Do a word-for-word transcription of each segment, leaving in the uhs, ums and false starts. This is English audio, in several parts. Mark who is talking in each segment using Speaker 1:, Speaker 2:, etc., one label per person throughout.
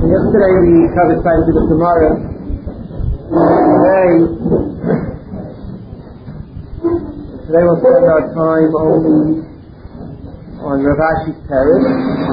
Speaker 1: Yesterday we covered side of the Gemara. Today, today we'll spend our time only on Rav Ashi's Teretz.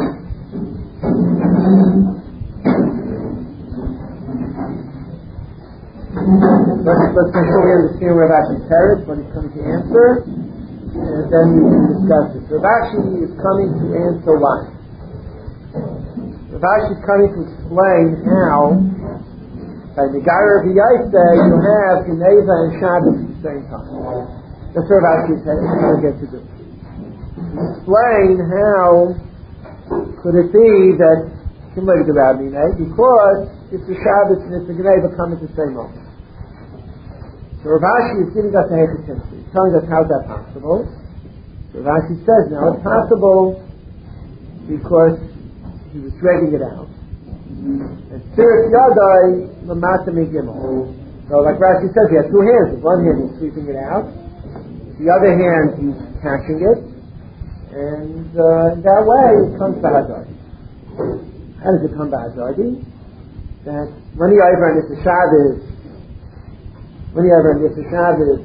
Speaker 1: Let's, let's make sure we understand Rav Ashi's Teretz, what he's coming to answer, and then we can discuss it. Rav Ashi is coming to answer what? Rav Ashi is coming to explain how by the Gara of Yaisa you have Geneva and Shabbos at the same time. That's what Rav Ashi is trying to get to do. Explain how could it be that similar to Rabbi Nay, because it's the Shabbos and it's the Geneva come at the same moment. So Rav Ashi is giving us a hesitancy. He's telling us how that's possible. So Rav Ashi says now it's possible because he was dragging it out. And Siris Yadai Lamata Megimel. So like Rashi says, he has two hands. With one hand he's sweeping it out. The other hand he's catching it. And uh, in that way it comes to Hazadi. How does it come to Hazadi? That when you over on this Shabbos, when you over on this Shabbos,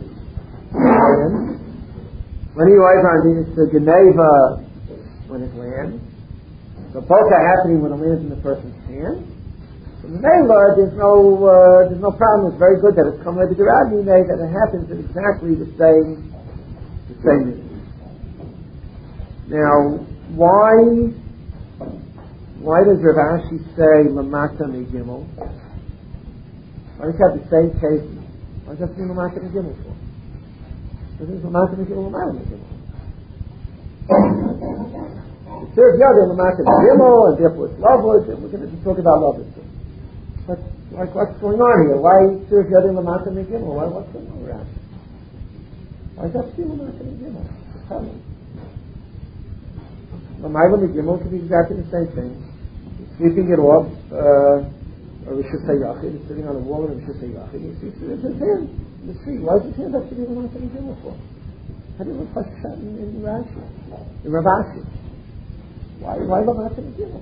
Speaker 1: when you over on this Geneva, when it lands, so both are happening when it lands in the person's hand. So the Mela, there's no uh, there's no problem. It's very good that it's come with the Rabbi Nay, that it happens at exactly the same the same minute. Now, why why does Rav Ashi say Lamata Megimel? Why does he have the same case? Why does he say Lamata Megimel for? What is Lamata Megimel Lamata Megimel? It serves the other Lamata Megimel, and therefore it's loveless, and we're going to talk about loveless. But like, what's going on here? Why serves the other Lamata Megimel? Why, what's going on around? Why does that still Lamata Megimel? The problem. Lamayla Megimel can be exactly the same thing. He's sweeping it off, uh, or we should say Yachid, he's sitting on a wall and we should say Yachid, he sweeps it with his hand in the street. Why does his hand have to be Lamayla Megimel for? How do you look like shot in, in Rashi? In Rav Ashi? Why, why Lamayla Megimel?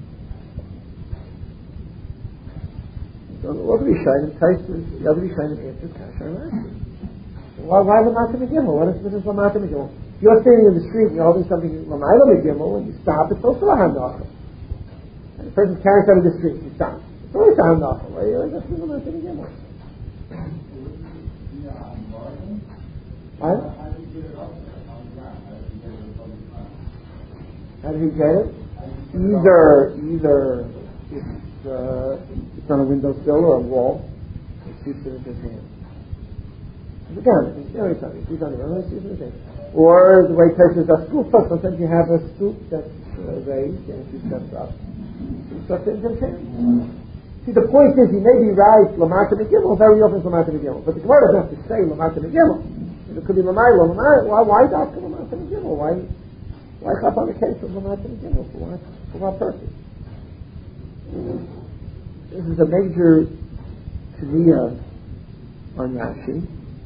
Speaker 1: So the other Rishonim entices, the other Rishonim answers Kasha and Rashi. Why, why Lamayla Megimel? What is, what is Lamayla Megimel? If you're standing in the street and you're holding something Lamayla Megimel, when you stop, it's also a Hanacha. And the person's carrying something in the street, you stop. It's always a Hanacha. Why are you just doing Lamayla Megimel? What? How did he get it? Either, either it's, uh, it's on a windowsill or a wall, he shoots it with his hand. Again, you know, he's on the other side, he's on the or the way places are scooped up. Sometimes you have a scoop that's uh, raised and she steps up. She steps in his hand. See, the point is, he may be right, Lamata Megimel, very often it's Lamata Megimel. But the Gemara doesn't have to say Lamata Megimel. It could be Lamayla, Lamayla. Why, why not Lamata Megimel? Why, why hop on the case of Lamata Megimel? For what, for what purpose? This is a major Taniya on Rashi.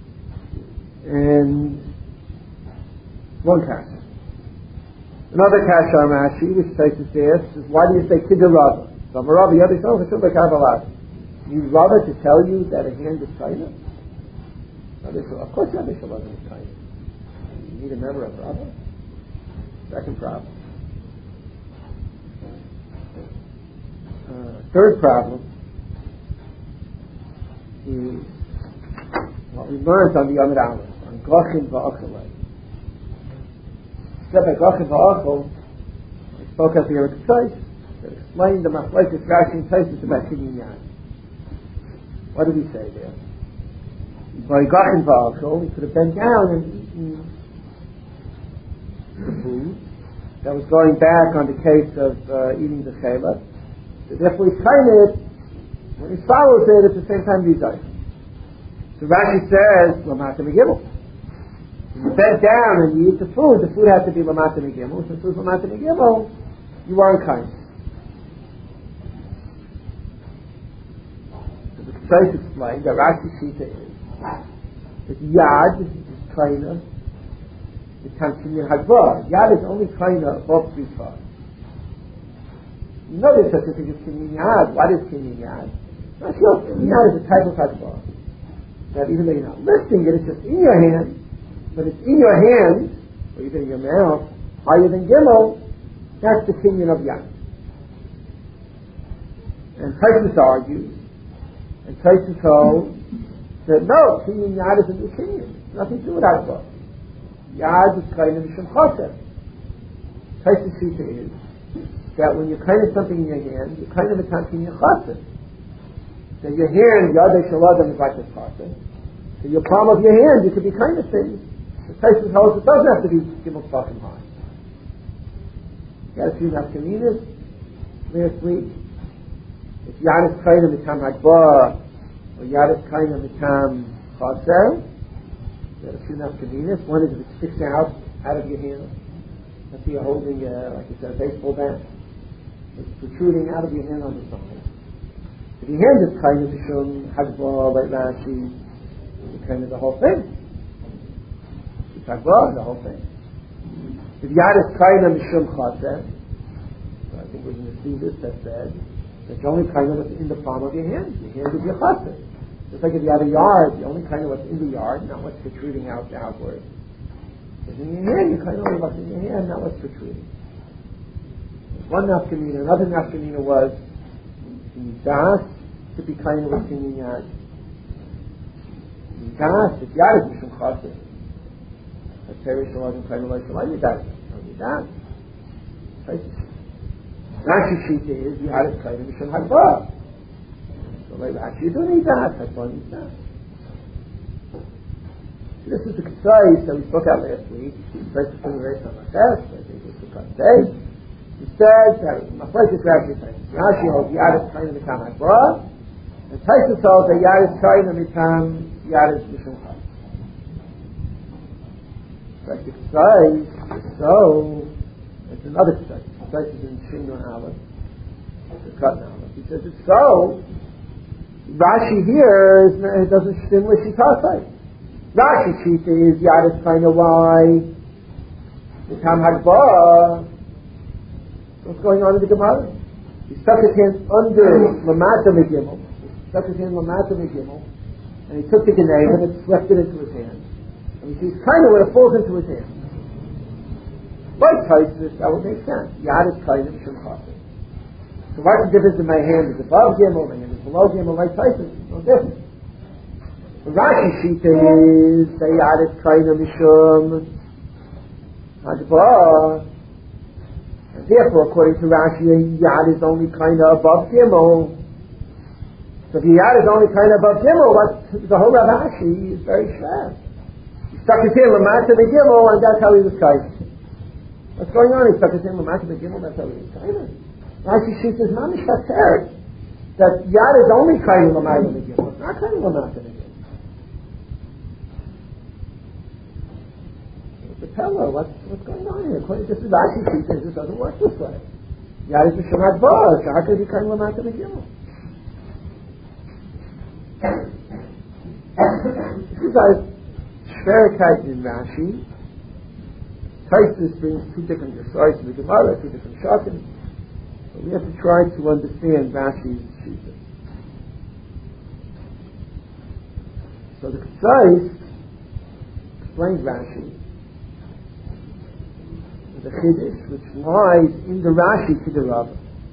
Speaker 1: And one kasha. Another kasha on Rashi, which takes us there, is why do you say Kiddur Rava? So Rava, the other side, it's like Kabbalah. You need Rava to tell you that a hand is tiny? Of course, Rabbi Shalom is tiny. You need a member of Rava. Second problem. Uh, third problem is what we learned on the Yom Aleph, on Gochin Va'achalei. Except by Gochin Va'achal, I spoke at the Eretz Tzais, that explained the Machlekes Rashi and Taisus about Kinyan Yan. What did he say there? By Gochin Va'achal, he could have bent down and eaten the food that was going back on the case of uh, eating the chela. So therefore he's trying it, when he follows it, at the same time he does. So Rashi says, Lamata Megimel. If you bend down and you eat the food, the food has to be Lamata Megimel. Since it was Lamata Megimel, you weren't kind. So the Tzais explained that Rashi Shita is that Yad is Kaina, the Tansinyan Hadvar. Yad is only Kaina above three five. You know there's such a thing as kinyan yad. What is kinyan yad? Rashi holds kinyan yad is a type of hagbara. That even though you're not lifting it, it's just in your hand, but it's in your hand, or even in your mouth, higher than Gimel, that's the kinyan of yad. And Taisus argues, and Taisus holds that no, kinyan yad is a new kinyan. Nothing to do with hagbara. Yad is kind of mishum choseh. Taisus shita is that when you kind of something in your hand, you kind of a time in your choseh. So your hand, Yadei Shel Adam is like this choseh. So your palm of your hand, you could be kind of things. The Taisus holds it doesn't have to be Gimel Tzvachim high. You had a few nafkaminas last week. If Yad is kind of mitam hagbara, or Yad is kind of mitam choseh, you had a few nafkaminas. One is if it sticks out out of your hand. Let's say you're holding, uh, like you said, a baseball bat. It's protruding out of your hand on the side. If your hand is kind of mishum hagbara, like Rashi, it's kind of the whole thing. It's hagbara, the whole thing. If Yad is kind of mishum choseh, so I think we're going to see this that said that you only kind of what's in the palm of your hand. Your hand is your choseh. Just like if you have a yard, you only kind of what's in the yard, not what's protruding out outward. Because in your hand, you kind of only what's in your hand, not what's protruding. One nafkamina, another nafkamina was in das to be kind of what's in your yad. In das, if yad is mishum choseh, a perish wasn't kind of like the light das. Only das. Rashi shita is yad is kind of mishum hagbara. So like Rashi, you don't need that. Hagbara needs that. This is the Ketzais that we spoke out last week. Ketzais is from the race on the test. I think it's the Ketzais. He says that my first is Rashi says Rashi holds Yad is kind of mitam hagbara, and Taisus holds that Yad is kind of mitam Yad is mishum choseh. But the Ketzais, so it's another Ketzais. Ketzais is in Shimon Aleph, the Cut Aleph. He says it's so. Rashi here is, it doesn't stim with Shitasai. Rashi shita is Yad is kind of why mitam hagbara. What's going on in the Gemara? He stuck his hand under Lamata Megimel. He stuck his hand Lamata Megimel, and he took the Geneva and it swept it into his hand. And he sees kind of when it falls into his hand. Like Taisus, that would make sense. Yad is kind of mishum choseh. So what's the difference in my hand is above Gimel, my hand is below Gimel, like Taisus? No difference. The Rashi shita is that Yad is kind of mishum hagbara. And therefore, according to Rashi, Yad is only kind of above Gimel. So if Yad is only kind of above Gimel, what the whole Rav Ashi is very shred. He stuck his hand Lamata the Gimel, and that's how he was kind. What's going on? He stuck his hand Lamata the Gimel, that's how he was kind. Rashi shita is mamish hater that Yad is only kind of Lamata the Gimel. It's not kind of Lamata the Gimel. Pella, what's, what's going on here? According to this Rashi, he says it doesn't work this way. Yad is mishum hagbara, so how could he kind of lamata megimel? This is a Shverikite in Rashi. Taisus brings two different sides of the Gemara, two different shatim. So we have to try to understand Rashi's shita. So the Ketzais explains Rashi. The Chiddush, which lies in the Rashi to the Rabbah.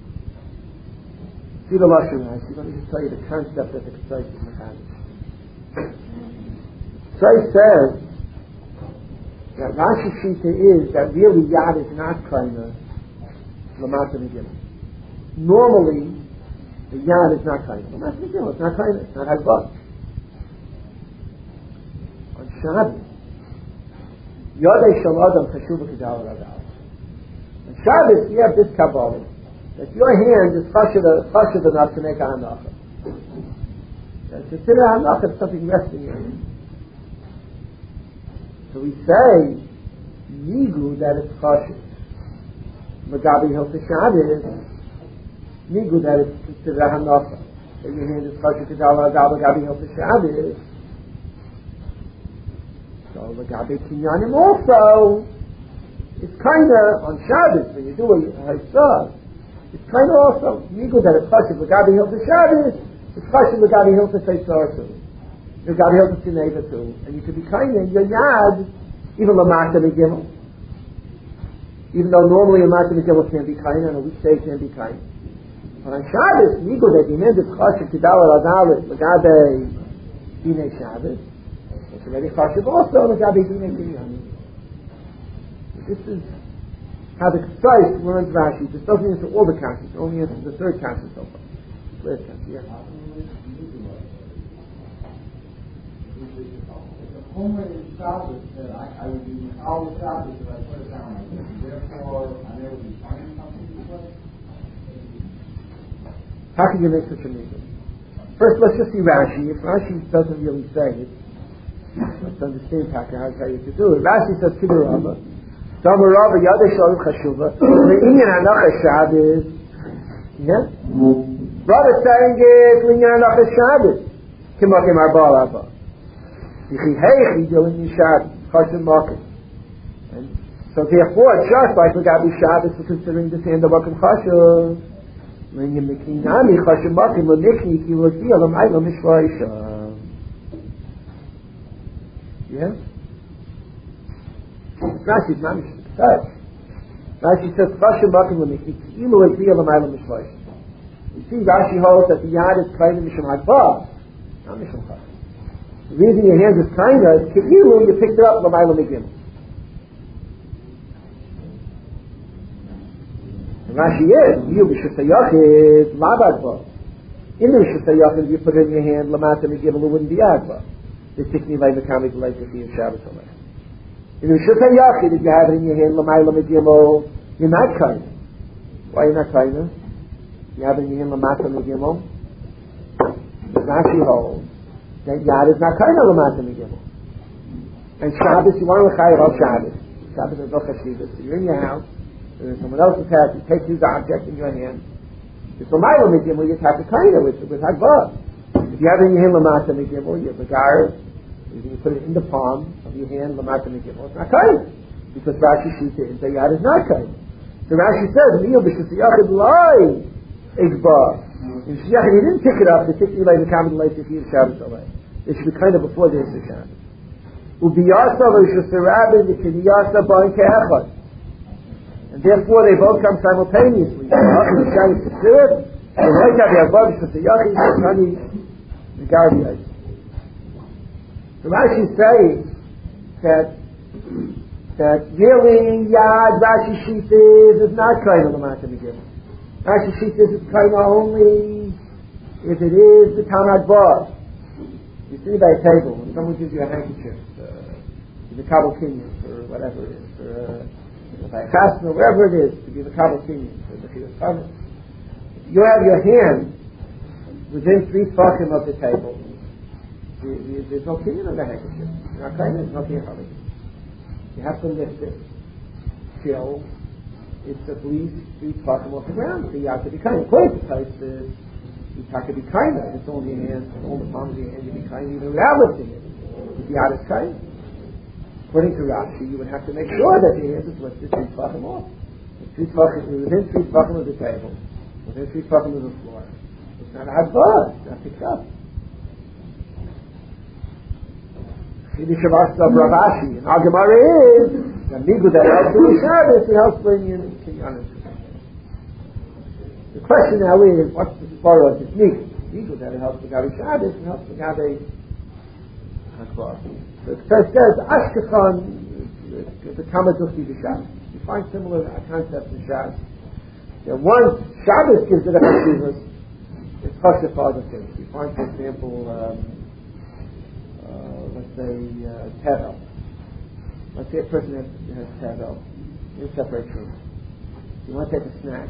Speaker 1: See the Lashon Rashi. Let me just tell you the concept of the Ketzais in the Chiddush. Ketzais says that Rashi Shita is that really Yad is not kind of Lamata Megillah. Normally, the Yad is not kind of Lamata Megillah. It's not kind of, it's not Hagbara. On Shabbos, Yadei Shel Adam Chashuva Kedal Radal. On Shabbos, you have this Kabbalah that your hand is chashuv enough to make a hanacha. Consider hanacha something resting in your hand. So we say nigu that it's chashuv. Magabi Hilchos Shabbos, nigu that it's considered a hanacha. That your hand is chashuv Kedal Radal Magabi Hilchos Shabbos. So Magabi Kinyanim also, it's kind of on Shabbos when you do a Haisah, It's kind of also, Nigu that it's Chashiv L'gabi Hilchas Shabbos, it's Chashiv L'gabi Hilchas Eitzor too. L'gabi Hilchas Geneva too. And you could be kind in your Yad, even Lamata Megimel. Even though normally Lamata Megimel can't be kind, and a weekday can't be kind. But on Shabbos, Nigu that the end of Chashiv Kedala Radalit L'gabi Dinei Shabbos, it's already Chashiv also L'gabi Dinei Kinyan. This is how the Ksais learns Rashi. This doesn't answer all the kashrus, it only answers the third kashrus so far. Last kashrus, yeah.
Speaker 2: The Homer in Shabbos said I, I would be all the Shabbos if I put it down like this. Therefore, I never be finding something to play.
Speaker 1: How can you make such a meaning? First, let's just see Rashi. If Rashi doesn't really say it, let's understand how you could do it. Rashi says, Kibir Rabbah. Tamar Rabba Yada Shalom Chashuva. L'inyan Hanacha Shabbos. Yeah? Brother saying it L'inyan Hanacha Shabbos. Kimakim Arba Rabba. Yichi Heichi Dilin Shabbos. Chashuv Makim. And so therefore, just like L'gabi Shabbos, we're considering this hand of Makim Chashuv. L'inyan Mekinami Chashuv Makim L'nikni Ki L'Ziyah L'mayla Mishvaisha. Yeah? Rashi is not such. Rashi says, "Chashuv makim l'mikni ilu eziyah l'mayla mishloish." You see, Rashi holds that the yad is kind of mishum hagba, not mishum chashuv. The reason your hand is kind of is ki'ilu you picked it up l'mayla migim. And Rashi is you b'shusayachid labadba. In the b'shusayachid, you put it in your hand l'mata migim, it wouldn't be agba. This tikni lay mekamik lay to be in Shabbos alay. In the Shulchan Yachid, if you have it in your hand, L'mayla Megimel, you're not kind. Why are you not kind? You have it in your hand, L'mata Megimel. Rashi holds that Yad is not kind of L'mata Megimel. And Shabbos, you want to L'chayev al Shabbos. Shabbos is no Chashivas. So you're in your house, there's someone else's house, you take his object in your hand. It's L'mayla Megimel, you have to kind of with, with Hagbah. If you have it in your hand, L'mata Megimel, you have the Gar. You put it in the palm of your hand, Lamata Megimel. It's not kind. Because Rashi shoots it and the yad is not kind. So Rashi says, Miyah b'shusiyachid lai igba. In Shiyachid, he didn't pick it up, the tikni lai v'kamed lai tifir Shabbos alay. It should be kind of before the Isser Shabbos. Ubiyasa v'shusirabin v'kiniyasa ba'in ke'echad. And therefore they both come simultaneously. The Shabbos Tzirif, and the Leikav Yavah b'shusiyachid v'kani v'garbi. So Rashi is saying that that really Yad Rashi Shittis is not kind of Lamata Megimel. Rashi Shittis is kind of only if it is the Tanad Bar. You see by a table when someone gives you a handkerchief, uh, the Kabul Kinyan or whatever it is, or uh, by a chasna or wherever it is to give a Kabul Kinyan or the Chiyas Chametz. You have your hand within three tefachim of the table. There's no kinyan of the handkerchief. You're not kind of, there's no kinyan of it. You have to lift it till it's at least three tefachim off the ground. So you have to be kind. According to Tosfos, you have to be kind of. It's all in your hand, it's all in the palm of your hand. You be kind even without lifting it. If you had it kind. According to Rashi, you would have to make sure that your hand is lifted three tefachim off. Three tefachim, within three tefachim of the table, within three tefachim of the floor. It's not a hadbah. It's not picked up. The Shavas of Ravashi and our Gemara is that Nigu that helps in Shabbos, he helps bring in Kinyan. The question now is, what's the spara of this Nigu? Nigu that helps the Gabi Shabbos and helps the Gabi Hakbar. So it first says Ashkechan the Kamaduchi the Shabbos. You find similar concepts in Shabbos. You know, once Shabbos gives it a Chashivas, it's Chashiv for other things. You find, for example, um, let's say, uh, tevel. Let's say a person has, has tevel. You separate from it. You want to take a snack.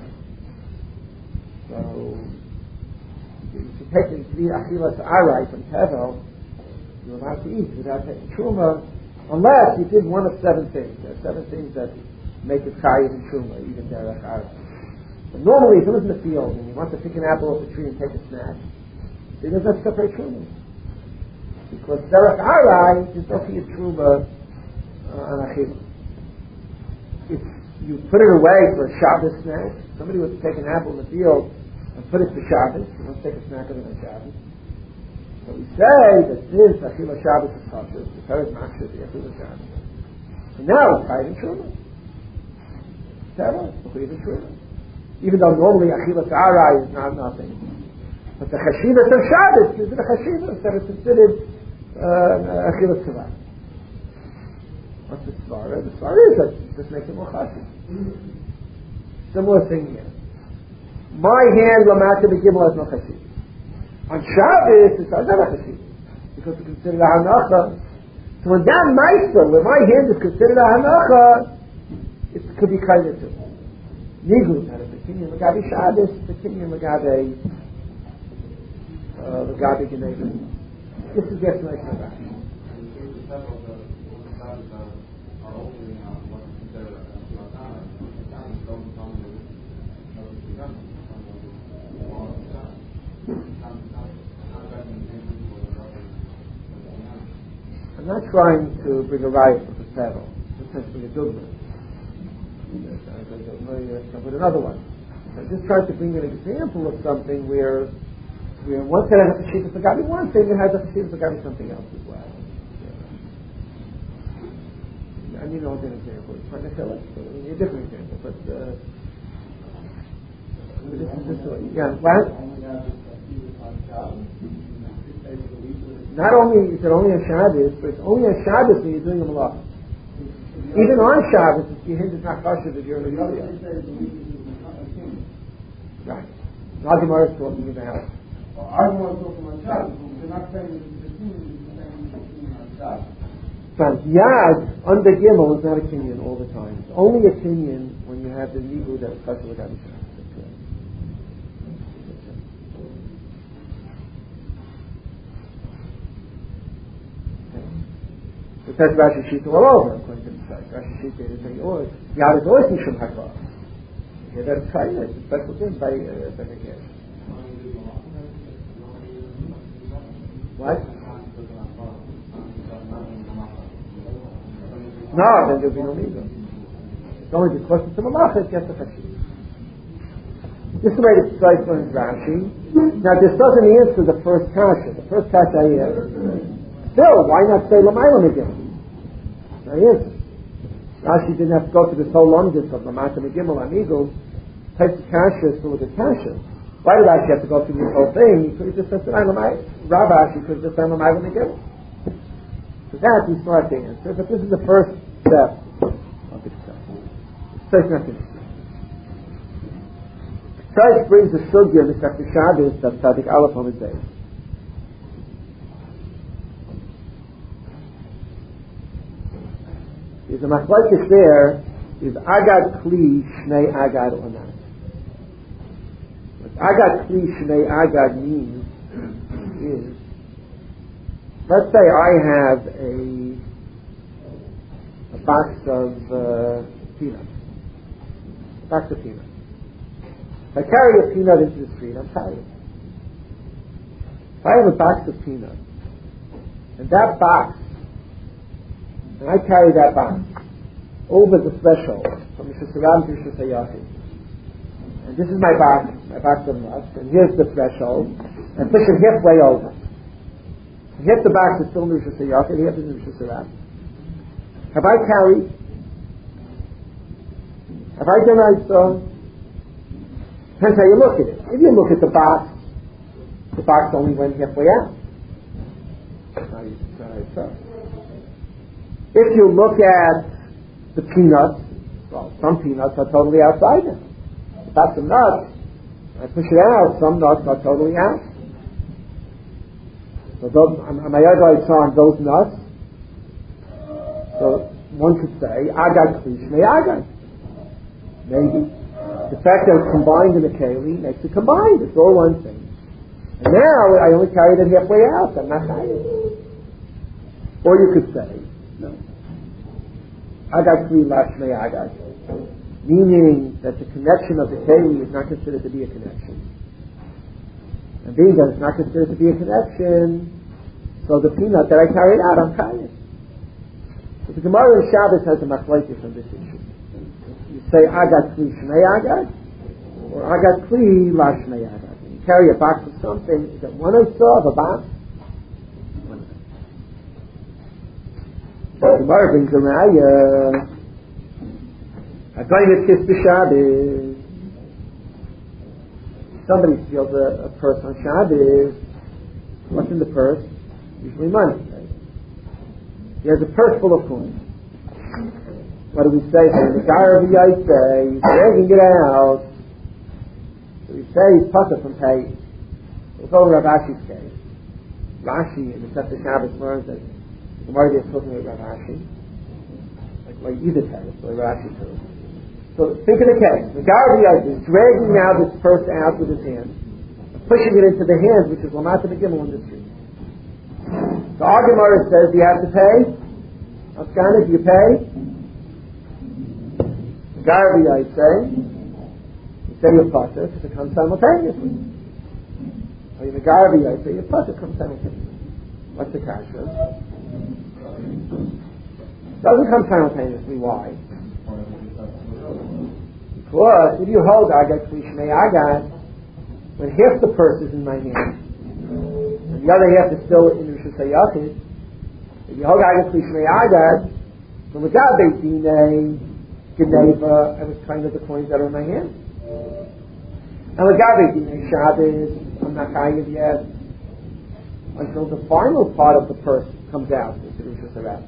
Speaker 1: So, if you take the achilas arai from tevel, you're allowed to eat without taking truma, unless you did one of seven things. There are seven things that make it chayiv and truma, even derech arai. But normally, if you live in the field and you want to pick an apple off a tree and take a snack, it doesn't separate truma. Because derech arai is not a truma on achila. It's you put it away for a Shabbos snack. Somebody would take an apple in the field and put it for Shabbos. You don't take a snack of it on Shabbos. So we say that this Achila Shabbos is kosher. The Torah is machshir the Achila Shabbos. And now it's tied in Truma. Sarah, it's in Truma. Even though normally Achila Ta'arai is not nothing. But the Chashivas of Shabbos is the Chashivas that is considered uh, Achila Tzavah. What's the Svara? The Svara is that this makes it more chashiv. Similar thing here. My hand, Lamata B'Gimel, has no chashiv. On Shabbos, it doesn't have a chashiv. Because it's considered a hanacha. So when that meister, where my hand is considered a hanacha, it could be kind of too. Nigu, not a Kinyan Magabi Shabbos, the Kinyan Magabi Magabi Geneva. This is the explanation of that. I'm not trying to bring a riot with the saddle. I'm trying to bring a dogma. With another one. I'm just trying to bring an example of something where, where one thing has a chashivas l'gabi one thing, it has a chashivas l'gabi something else as well. Yeah. I mean, no, an example. It's trying to kill it. So, I mean, a different example, but uh, this is this way. Yeah, what? Not only is it only on Shabbos, but it's only on Shabbos when you're doing a malach. Even on Shabbos, if your hand is not kosher, that you're in a yodiyah. Right. Now Gemara is talking about.
Speaker 2: I want to talk about Shabbos, but we're not saying that it's a kinyan, we're saying it's a kinyan on Shabbos.
Speaker 1: But Yad, under Gimel, is not a kinyan all the time. It's only a kinyan when you have the nigu that is kosher l'gabi Shabbos. It says Rashi Shita all over, according to the site. Rashi Shita is saying, oh, Yad is always Mishum Hakar. Yeah, that's kind of, it's a special thing by uh, by the Gesh. What? No, then there'll be no migo. It's only because it's a malacha, it gets a chashiv. This is the way the site learns Rashi. Now, this doesn't answer the first kasha. The first kasha I asked. Still, why not say Lamaylam again? Now answer. Rashi didn't have to go through this whole longest of Lamata Megimel Amigos. Take the kasha to look at kasha. Why did Rashi have to go through this whole thing? He could have just said Rav He could have just said Lamaylam Megimel. So that we start to answer, but this is the first step of the discussion. So it's not finished. Christ brings the sugya, the Shakti Shabbos, that Tzadik Aleph on his day. Is a machlokes there is agad kli shnei agad or not? What agad kli shnei agad means is, let's say I have a a box of uh, peanuts, a box of peanuts. If I carry a peanut into the street, I'm tired. If I have a box of peanuts, and that box, and I carry that box over the threshold from Rishus Harabim to Rishus Hayachid. And this is my box, my box of nuts, and here's the threshold, and push it halfway over. And half the box is still in Rishus Hayachid, half is in Rishus Harabim. Have I carried? Have I done I so? Depends how you look at it. If you look at the box, the box only went halfway out. Now you decide so. If you look at the peanuts, well, some peanuts are totally outside now. The box of nuts, I push it out, some nuts are totally out. So those, am I on those nuts? So one could say, agad kli shnei agad. Maybe. The fact that it's combined in the keli makes it combined. It's all one thing. And now I only carried it halfway out. I'm not hiding. Or you could say, no. Agad kli shnei agad. Meaning that the connection of the keli is not considered to be a connection. And being that it's not considered to be a connection, so the peanut that I carried out, I'm carrying. So the Gemara in Shabbos has a machlokes on this issue. You say Agat Kli Shnei Agat, or Agat Kli La Shnei Agat. You carry a box of something. Is it one Osa of a box? One Osa. The Gemara brings a Raya. Agoyim Kiss B'Shabbos. Somebody steals a, a purse on Shabbos. What's in the purse? Usually money. Right? He has a purse full of coins. What do we say? The guy of the ice say, he's dragging it out. So we say he's putter from pay. We'll go to Rav Ashi's case. Rashi in the Sefer Shabbos learns that the Gemara is talking about Rav Ashi. Like, like either terrace, like Rav Ashi too. So think of the case. The guy of the ice is dragging now this purse out with his hand, pushing it into the hands, which is Lamata Begimel in the street. So our Gemara says, do you have to pay? Afghana, do you pay? The guy of the ice say, you say your pasuk, it comes simultaneously. Or the guy of the ice say, your pasuk comes simultaneously. What's the kasha? It doesn't come simultaneously. Why? Because if you hold Agat Kli Shnei Agat, when half the purse is in my hand, and the other half is still in Rosh Hashanah, if you hold Agat Kli Shnei Agat, from without Beit Dinei, Geneva, I was kind of the coins that are in my hand. And without Beit Dinei Shabbos, I'm not chayiv yet, until the final part of the purse comes out into Rosh Hashanah.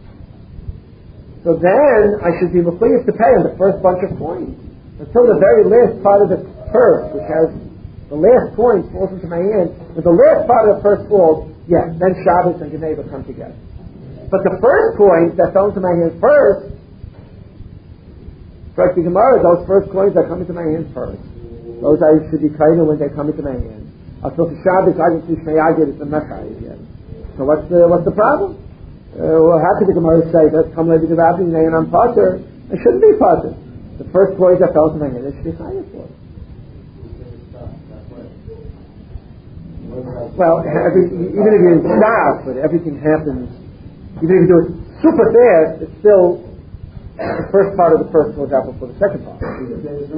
Speaker 1: So then I should be mechuyev to pay on the first bunch of coins. Until the very last part of the purse, which has the last coin falls into my hand, when the last part of the purse falls, yes, then Shabbos and Geneva come together. But the first coins that fell into my hand first, first the Gemara, those first coins that come into my hand first, those I should be kind of when they come into my hand. Until the Shabbos, I get to Shnei Agat, it's a Mechai yet. So what's the what's the problem? Uh, well, how could the Gemara say that come later to Rabbi and I'm Potter? I shouldn't be Potter. The first coins that fell to my hand, I should be chayav for. Well, every, even if you stop, but everything happens, even if you do it super fast, it's still the first part of the first goes out before the second part. But in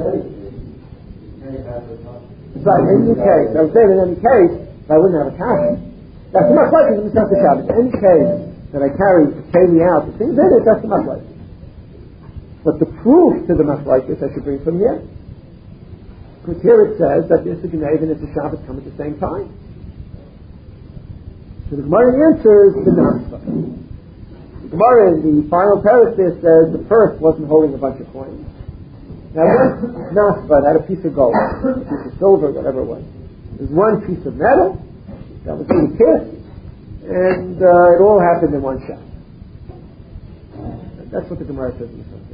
Speaker 1: any case, I would say that in any case, I wouldn't have a cash. That's much like it in the Shabbos. In any case that I carry to pay me out, the things in it, that's the machlokes. But the proof to the machlokes I should bring from here. Because here it says that the Issa Geneva and the Shabbos come at the same time. So the Gemara answers the Nasba. The Gemara in the final paragraph says the first wasn't holding a bunch of coins. Now one Nasba had a piece of gold, a piece of silver, whatever it was. There's one piece of metal that was being kissed, and uh, it all happened in one shot. That's what the Gemara says in the Sukkah.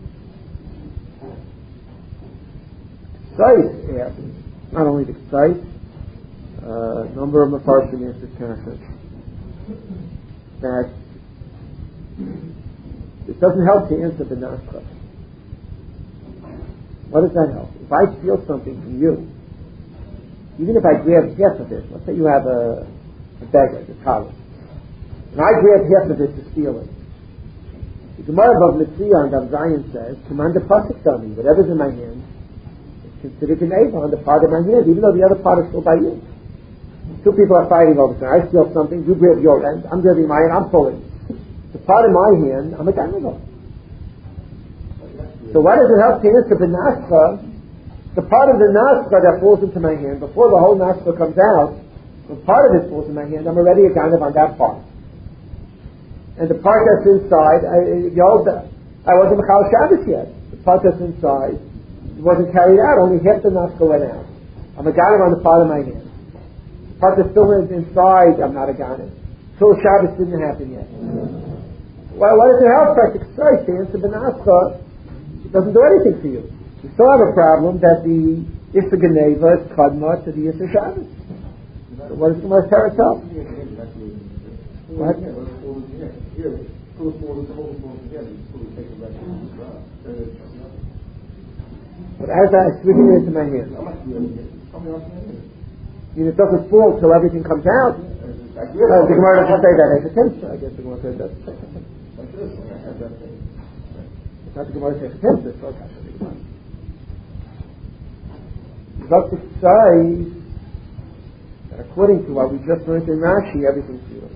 Speaker 1: Ksais asks, not only the Ksais, a uh, number of Mefarshim answers Kasha, that it doesn't help to answer the Nascha. What does that help? If I steal something from you, even if I grab half of it, let's say you have a, a beggar, a talent, and I grab half of it to steal it. The Gemara above Mitzvah on Dav Zion says, command the pasuk dummy, whatever's in my hand, it's considered an eva on the part of my hand, even though the other part is still by you. Two people are fighting all the time. I steal something, you grab your end, I'm grabbing mine, I'm pulling. The part in my hand, I'm a ganava. So why does it help to answer the Nascha? The part of the Nascha that falls into my hand, before the whole Nascha comes out, when part of it falls in my hand, I'm already a ganav on that part. And the part that's inside, I, you know, I wasn't Mechal Shabbos yet. The part that's inside wasn't carried out. Only half the Nascha went out. I'm a ganav on the part of my hand. The part that's still inside, I'm not a ganav. Till Shabbos didn't happen yet. Well, why does it help? Practice to answer the Nascha. It doesn't do anything for you. You still have a problem that the Issa Geneva is Kadma to the Issa Shabbos. So what does the Gemara Torah tell? What? But as I swing it into my hand, I mean, it doesn't fall till everything comes out. Uh, the Gemara doesn't say that. I guess the Gemara says that. not the Gemara says him, it's not kasha the Gemara. Dr. says that according to what we just learned in Rashi, everything's beautiful.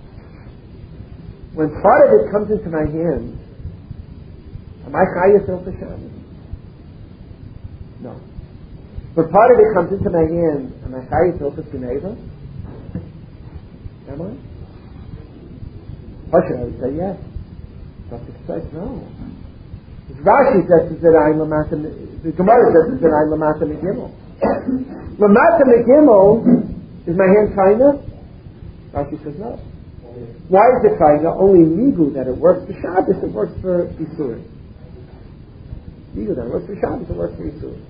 Speaker 1: When part of it comes into my hand, am I chayes for Shabbos? No. When part of it comes into my hand, am I chayes for Geneva? Am I? Or should I would say yes? Dr. says no. Rashi says that I'm Lamata, the Gemara says that I'm Lamata Megimel. Lamata Megimel, is my hand chayna? Rashi says no. Why is it chayna? Only migu that it works for Shabbos, it works for Isurim. Migu that it works for Shabbos, it works for Isurim.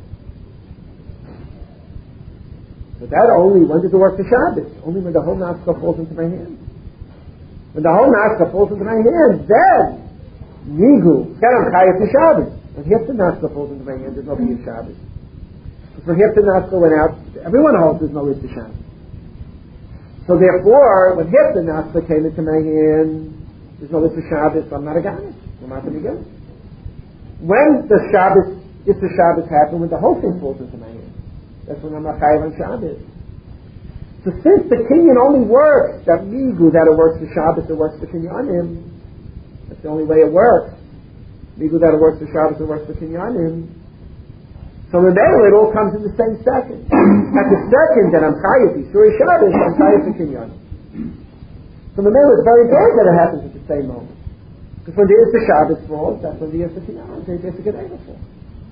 Speaker 1: But that only, when does it work for Shabbos? Only when the whole naskah falls into my hand. When the whole naskah falls into my hand, then migu, then I'm chayef to Shabbos. When Hifta naskah falls into my hand, there's no Hifta Shabbos. If the Hifta naskah went out, everyone holds there's no Hifta Shabbos. So therefore, when Hifta naskah came into my hand, there's no Hifta Shabbos, so I'm not a ganesh. I'm not going to get it. When the Shabbos, Hifta Shabbos happen, when the whole thing falls into my hand, that's when I'm a chayav on Shabbos. So since the kinyan only works, that migu, that it works for Shabbos, it works for kinyanim, that's the only way it works. Migu that it works for Shabbos, it works for kinyanim. So the Mele, it all comes in the same second. At the second that I'm chayav, Yisuri Shabbos, I'm chayav for kinyanim. So the Mele is very bad that it happens at the same moment. Because when the Issa Shabbos falls, that's when the Issa kinyanim, the Issa Gedeva falls.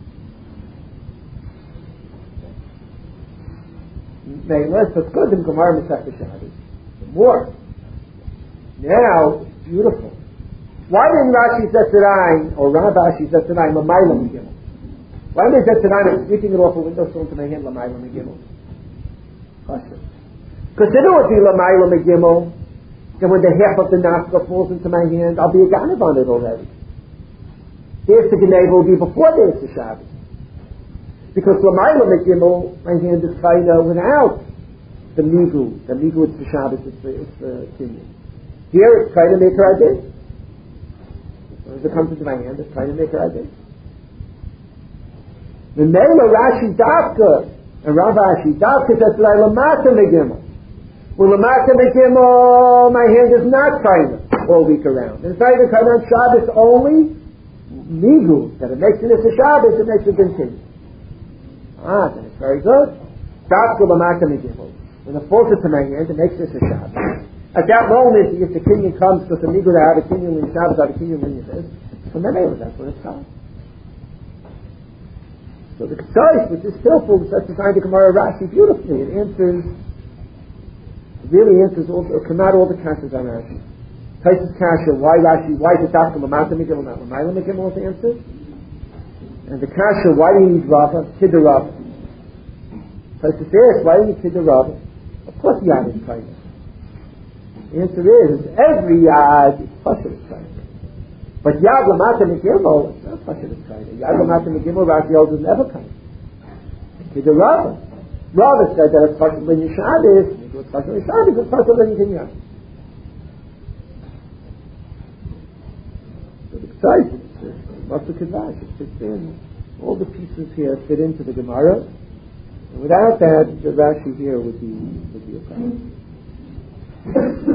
Speaker 1: Mele, so it's good in Gemara Masechta Shabbos. More. Now, it's beautiful. Why didn't Rashi Zetzerai, or Rabashi Zetzerai, Lamayla Megimel? Why didn't they Zetzerai, I'm sweeping it off a windowsill into my hand, Lamayla Megimel? Question. Because if it would be Lamayla Megimel, then when the half of the naskah falls into my hand, I'll be a ganav on it already. The Issa Geneva will be before the Issa Shabbos. Because Lamayla Megimel, my hand is chayna without the migu. The migu is the Shabbos, it's the, it's the kinyan. Here it's chayna maker adin. As it comes into my hand, it's trying to make her idea. The Mele Rashi Dafka and Ravashi Dafka says that I Lamata Megimel. Well, Lamata Megimel, my hand is not chayna all week around. It's not even chayna on Shabbos only. Migu, that it makes it into Shabbos, it makes it continue. Ah, then it's very good. Dafka Lamata Megimel. When it falls into my hand, it makes it into Shabbos. At that moment, if the kinyan comes, because the migu that have a kinyan when Shabbos, have a kinyan when this, so then that's when it's come. So the Ketzois, which is skillful, starts to find the Gemara Rashi beautifully. It answers, it really answers all, it cannot all the kashas on Rashi. Taisus kasha, why Rashi, why is it Dafka Lamata Megimel, not Lamayla Megimel is answered? And the kasha, why do you need Rava, Kidder Rava? Taisus asks, why do you need Kidder Rava? Of course Yad is Kaina. The answer is, every Yad is Pasha L'Tzayda. But Yad Lamata Megimel, it's not Pasha L'Tzayda. Yad Lamata Megimel, Rashi holds is never coming. Kidder Rava. Rava said that it's Pasha L'Yin Shabbos, it's Pasha L'Yin Shabbos, it's Pasha L'Yin Kinyan. So the Ketzois, what's the Kedash? It fits in. All the pieces here fit into the Gemara. And without that, the Rashi here would be, would be a problem. So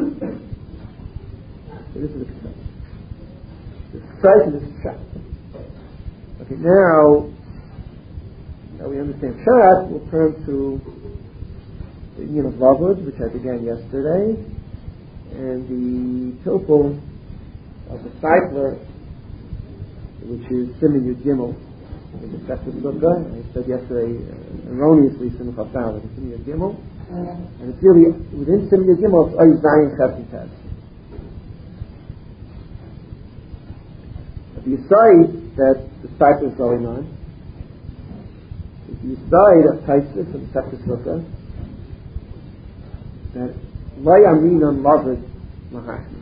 Speaker 1: this is the Ketzois. The Ketzois and this is Pshat. Okay, now, now we understand Pshat, we'll turn to the Indian of Lavud, which I began yesterday, and the Tilpul of the Cycler, which is Siman Yud Gimel, in the Sefta Sukkah. I said yesterday, uh, erroneously, Siman Chafal, it's Siman Yud Gimel. And it's really, within Siman Yud Gimel, it's Oy Zayin Ches and Tes. But the Yisai that the cycle is going on is the Yisai of Taisus and Sefta Sukkah that Lo Yaminon Lavud Mahachim.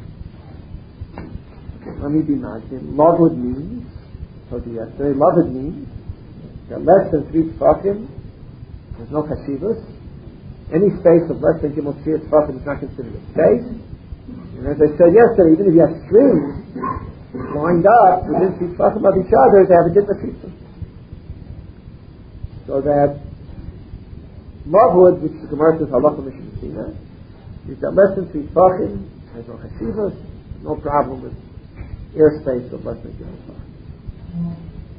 Speaker 1: Let me be Magdim. Lavud means, I told you yesterday, Lavud means that less than three tefachim, there's no chashivas. Any space of less than Gimel Shir Tefachim is not considered a space. And as I said yesterday, even if you have strings, lined up within three tefachim of each other, they have a different system. So that Lavud, which the Gemara says halacha mishmesina, is that less than three tefachim has no cheshivas, no problem with airspace of less than three tefachim.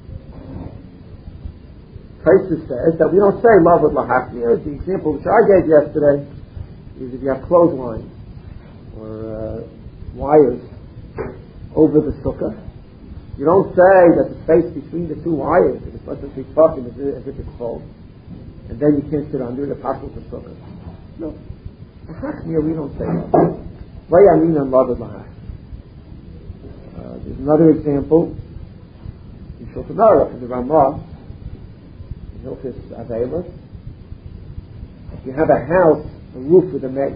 Speaker 1: Taisus says that we don't say Lavud lahachmir. The example which I gave yesterday is if you have clotheslines or uh, wires over the sukkah, you don't say that the space between the two wires, if it's less than three tefachim, as if it's full, and then you can't sit under the possible for sukkah. No. Lahachmir, we don't say that. Why I mean on Lavud lahachmir. Uh, there's another example in Shulchan Aruch, in the Ramah, in Hilchos Aveilos. If you have a house, a roof with a mace,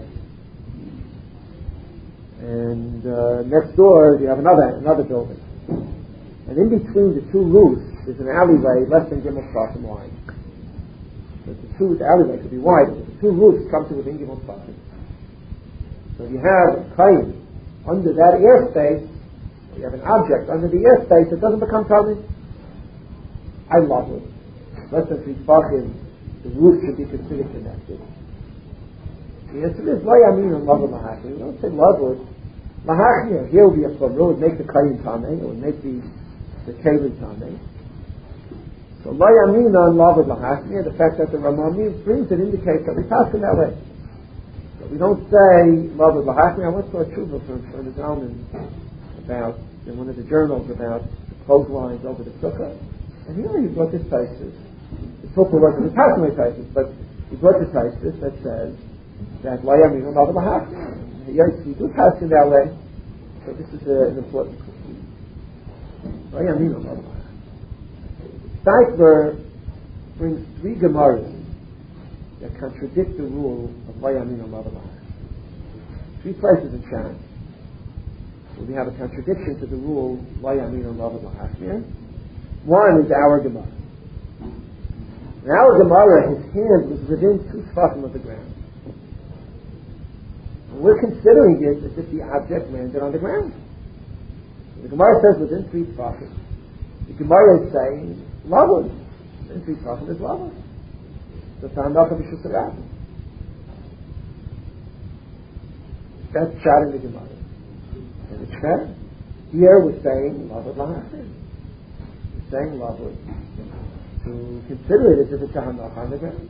Speaker 1: and uh, next door you have another another building, and in between the two roofs there's an alleyway less than Gimel Tefachim wide. But the two the alleyway could be wide, but the two roofs come to within Gimel Tefachim. So if you have a kain under that airspace, or you have an object under the airspace, it doesn't become tummy. I love it. Less than three tefachim, the roof should be considered connected. The answer is, why I mean on Lavud lahachmir. We don't say Lavud lahachmir. Here will be a problem. It would make the kain tamei. It would make the the kalim tamei. So why I mean on Lavud lahachmir, the fact that the Ramah brings it indicates that we pass in that way. So we don't say Lavud lahachmir. I once saw a tshuva from from the Zalman about in one of the journals about the clotheslines over the sukkah, and here he brought this thesis. The sukkah wasn't the passing thesis, but he brought the thesis that says that why I mean on Lavud lahachmir. Yes, we do pass in that way. So this is uh, an important question. Why I mean on Lavud lahachmir. Steipler brings three Gemaras that contradict the rule of why I mean on Lavud lahachmir. Three places in Shas where we have a contradiction to the rule why I mean on Lavud lahachmir. One is our Gemara. In our Gemara, his hand was within two tefachim of the ground. And we're considering it as if the object landed on the ground. The Gemara says within three tefachim. The Gemara is saying Lavud. Within three tefachim is Lavud. So Ta'anaka B'Shusarab. That's shot in the Gemara. And it's fair. Here we're saying Lavud lahachmir. We're saying Lavud to consider it as if it's a hanach on the ground.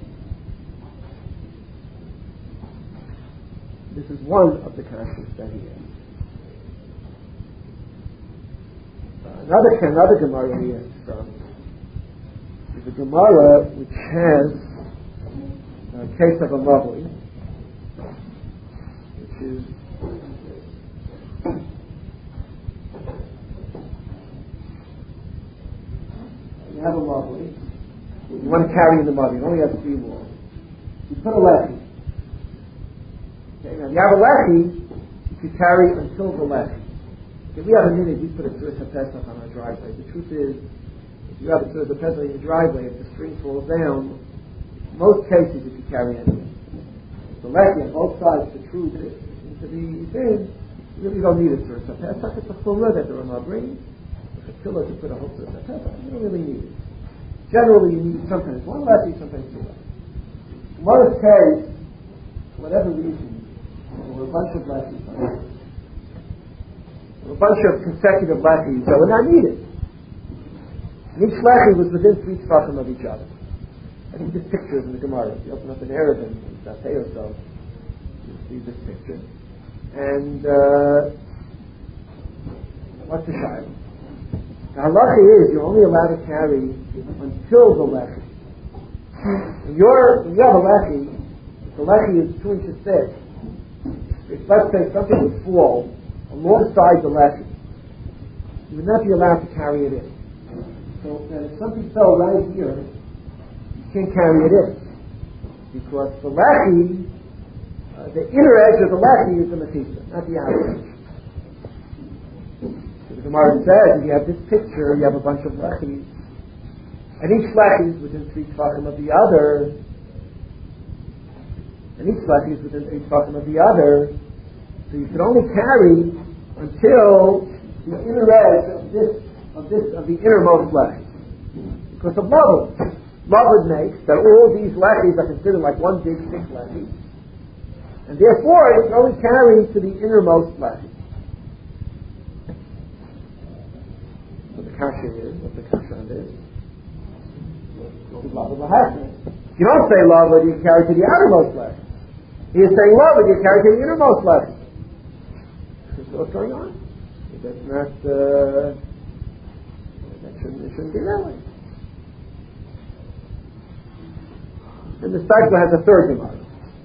Speaker 1: This is one of the concepts that he has. Uh, another another Gemara he has from is a Gemara which has a case of a lovely, which is you have a lovely, you want to carry in the mother, you only have three walls. You put a lechi. Okay, now you have a lechi, you can carry until the lechi. If we have a minute, we put a Tzuras HaPesach on our driveway. The truth is, if you have a Tzuras HaPesach in your driveway, if the string falls down, in most cases you can carry anything. The lechi on both sides protrude into the thing, you really don't need a Tzuras HaPesach. It's a chumrah that the Ramah brings. A pillar to put a whole Tzuras HaPesach, you don't really need it. Generally, you need sometimes one lechi, sometimes two lechis. In one case, for whatever reason, there were a bunch of lechis on it. There were a bunch of consecutive lechis that were not needed. And each lechi was within three tefachim of each other. I think this picture is in the Gemara. If you open up an Arab and Satei or so, you'll see this picture. And uh, what's the shayla? The halacha is you're only allowed to carry until the lechi. When, you're, when you have a lechi, if the lechi is two inches thick, if let's say something would fall alongside the lechi, you would not be allowed to carry it in. So then if something fell right here, you can't carry it in. Because the lechi, uh, the inner edge of the lechi is the mechisa, not the outer edge. The Gemara says, if you have this picture, you have a bunch of lechis, and each lechi is within three tefachim of the other, and each lechi is within three tefachim of the other, so you can only carry until the inner edge of this, of this, of the innermost lechi. Because of Lavud. Lavud makes that all these lechis are considered like one big thick lechi, and therefore it can only carry to the innermost lechi. What the kasha is, what the kasha is. If you don't say Lavud, you carry to the outermost lechi. He is saying Lavud, you carry to the innermost lechi. So what's going on? That's not, uh, that shouldn't, it shouldn't be that way. And the cycle has a third Gemara.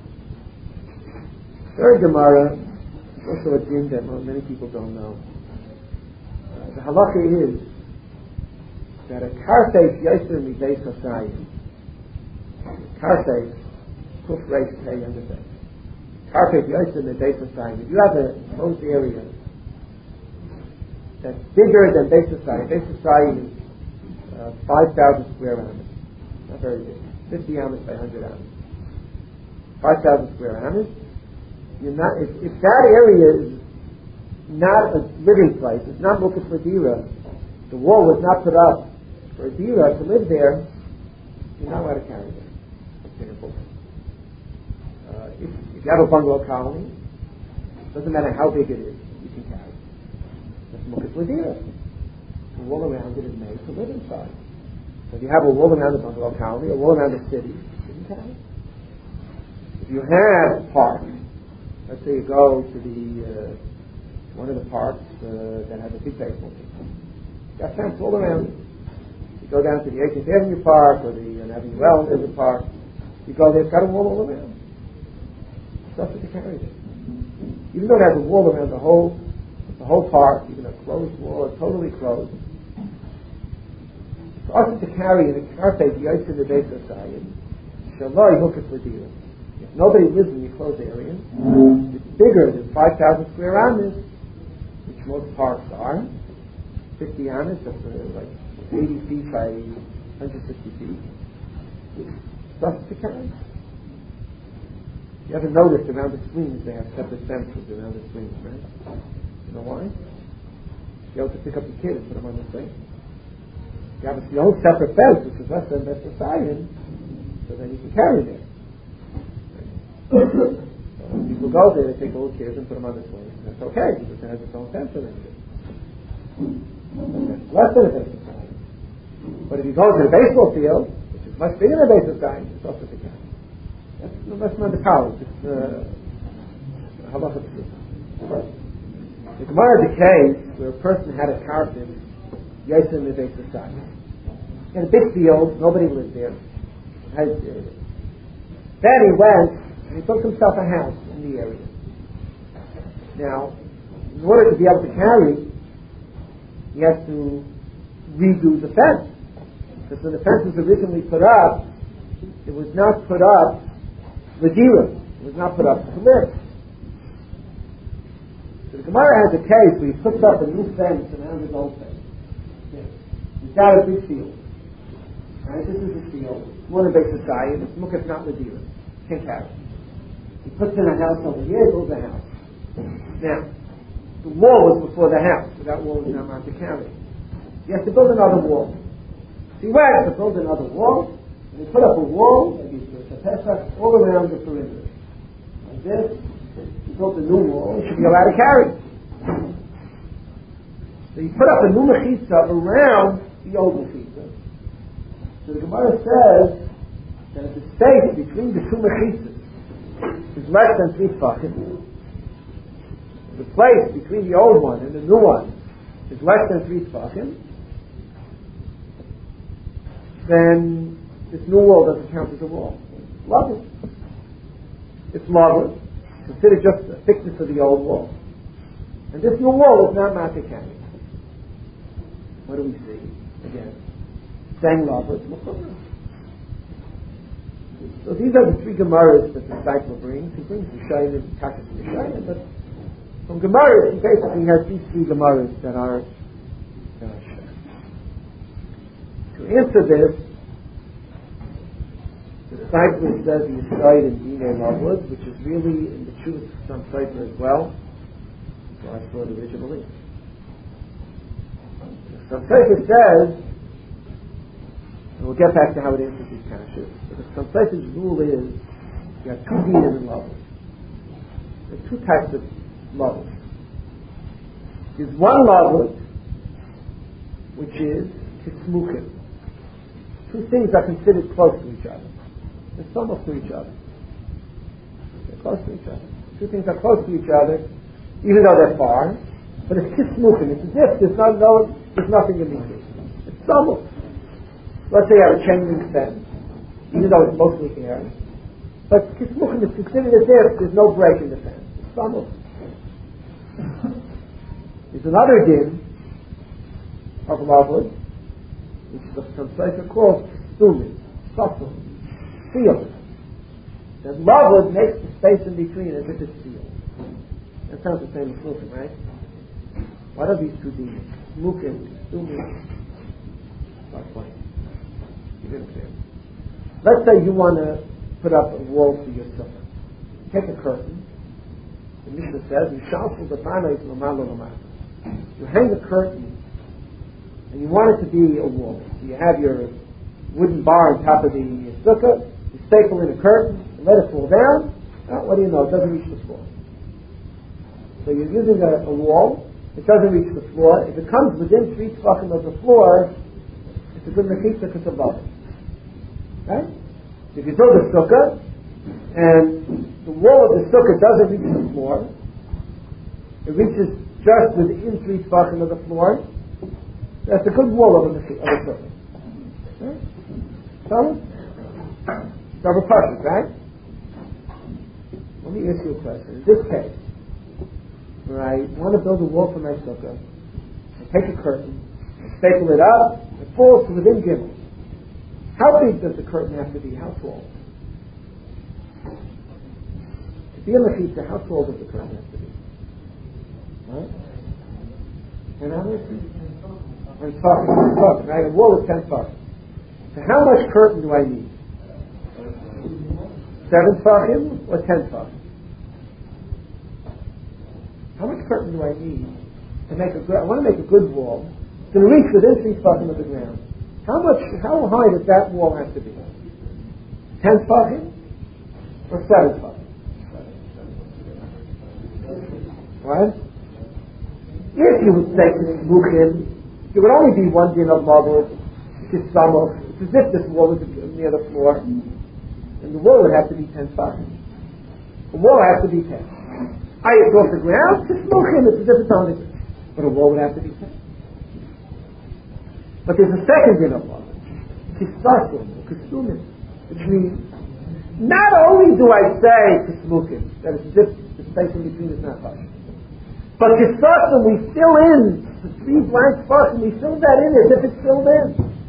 Speaker 1: Third Gemara, also a din that many people don't know. Uh, the halacha is that a karseif yoser midei sasayim, karseif, kuf reish pei understand. Karseif yoser midei sasayim. If you have a closed area that's bigger than Beis Hasayim, Beis Hasayim is uh, five thousand square amas, not very big. fifty amas by one hundred amas. five thousand square amas. You're not, if, if that area is not a living place, it's not looking for dira, the wall was not put up for a dira to live there, you're not allowed to carry it. Example. Uh, if, if you have a bungalow colony, it doesn't matter how big it is, you can carry it. That's looking for dira. The wall around it is made to live inside. So if you have a wall around the bungalow colony, a wall around the city, you can carry it. If you have a park, let's say you go to the uh, one of the parks uh, that has a big baseball team. You got fence all around it. You go down to the eighteenth Avenue Park or the uh, Avenue L there's a park. You go there, it's got a wall all around. Stuff to carry it. Even though it has a wall around the whole the whole park, even a closed wall, it's totally closed. It's also to carry in a carpet the ice in the base of Zion. Shalai hook it for deal. If nobody lives in the closed area, it's bigger than five thousand square amas, which most parks are. fifty amas, that's uh, like eighty feet by one hundred fifty feet. Stuff to carry. You ever noticed around the swings they have separate fences around the swings, right? You know why? You have to pick up the kids and put them on the swing. You have your own separate fence, which is less than best Zion, so then you can carry them. So when people go there, they take little kids and put them on the swing. That's okay, because it has its own fence around it. That's less than a base of Zion. But if you go to the baseball field, which is much bigger than a base of Zion, it's also the carry. That's, that's not the college. It's uh, halacha b'shul. The Gemara decays where a person had a carpet, Yosef in the base of Zion. In a big field, nobody lived there. Had, uh, then he went and he built himself a house in the area. Now, in order to be able to carry, he has to redo the fence. Because when the fence was originally put up, it was not put up Ladira. It was not put up to live. So the Gemara has a case where he puts up a new fence around his old fence. He's got a big field. Right? This is a field. One of the base of Zion. Look, it's not Ladira. Can't carry it. He puts in a house over here, builds a house. Now, the wall was before the house, so that wall is not meant to carry. He has to build another wall. So he went to build another wall, and he put up a wall, maybe it's a Pesach, all around the perimeter. Like this, he built a new wall, he should be allowed to carry. So he put up a new mechitza around the old mechitza. So the Gemara says that if the space between the two mechitzas is less than three tefachim, the place between the old one and the new one is less than three tefachim, then this new wall doesn't count as a wall. It's lovely. It's lovely. Consider just the thickness of the old wall. And this new wall is not matikani. What do we see? Again, saying lovely, it's mukhara. So these are the three Gemaras that the disciple brings. He brings the Shayna and Takas and the Shayna, but from Gemaras, he basically has these three Gemaras that are uh, to answer this, the disciple says he is studied in Dinei Lavud, which is really in the truth some Sefer as well, so I saw it originally. So Tosfos says, and we'll get back to how it answers these kashas, but the Tosfos' rule is you have two dinim in levels. There are two types of levels. There's one level which is kismuchim. Two things are considered close to each other. They're somewhat to each other. They're close to each other. Two things are close to each other, even though they're far. But it's kismuchim. It's as if there's, not, no, there's nothing in between. It's somewhat. Let's say you have a chain link fence, even though it's mostly air. But kismuchim is considered as if there's no break in the fence. It's somewhat. There's another din of lavud, which the translator calls stumi, suffering, sealed. That lavud makes the space in between as if it's sealed. That sounds the same as mukim, right? What are these two demons? Mukim, stumi, not funny. You didn't say it. Let's say you want to put up a wall for your sukkah. Take a curtain. The Mishnah says, "Yishalfu b'tana is l'malo l'malo." You hang the curtain, and you want it to be a wall. So you have your wooden bar on top of the sukkah, you staple in a curtain, and let it fall down. Well, what do you know? It doesn't reach the floor. So you're using a, a wall, it doesn't reach the floor. If it comes within three tefachim of the floor, it's a good mechitza because of love. Right? If you build a sukkah, and the wall of the sukkah doesn't reach the floor, it reaches just within three tefachim of the floor, that's a good wall of a sukkah. Right? So, double purpose, right? Let me ask you a question. In this case, where I want to build a wall for my sukkah, I take a curtain, I staple it up, it falls to within gimel. How big does the curtain have to be? How tall? To be a mechitza, how tall does the curtain have to be? Right? Ten hours? Ten tefachim, right? A wall is ten tefachim. So how much curtain do I need? Seven tefachim or ten tefachim? How much curtain do I need to make a good? I want to make a good wall to reach within three tefachim of the ground. How much? How high does that wall have to be? Ten tefachim or seven tefachim? Right? If you would say kismuchim, it would only be one din of marble, kisamos. It's as if this wall was near the floor, and the wall would have to be ten tefachim. The wall has to be ten. I it's off the ground, kismuchim. It's as if it's on the ground, but a wall would have to be ten. But there's a second din of marble, kisasim, kisumim, which means not only do I say kismuchim, that it's as if the space in between is not touched. But kisasim, we fill in the three blank spots, and we fill that in as if it's filled in.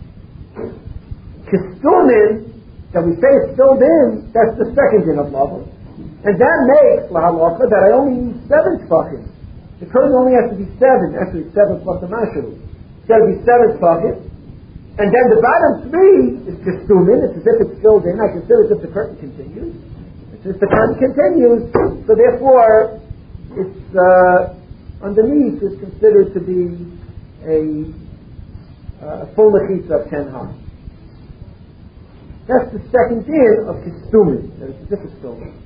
Speaker 1: Kistumin, that we say it's filled in, that's the second din of lava. And that makes lahalacha that I only need seven tefachim. The curtain only has to be seven, actually seven plus a mashu. It's got to be seven tefachim. And then the bottom three is kistumin, it's as if it's filled in. I consider it as if the curtain continues. It's as if the curtain continues, so therefore it's uh, underneath is considered to be a, uh, a full mechitza of ten high. That's the second din of kistumin, that it's as if it's filled in.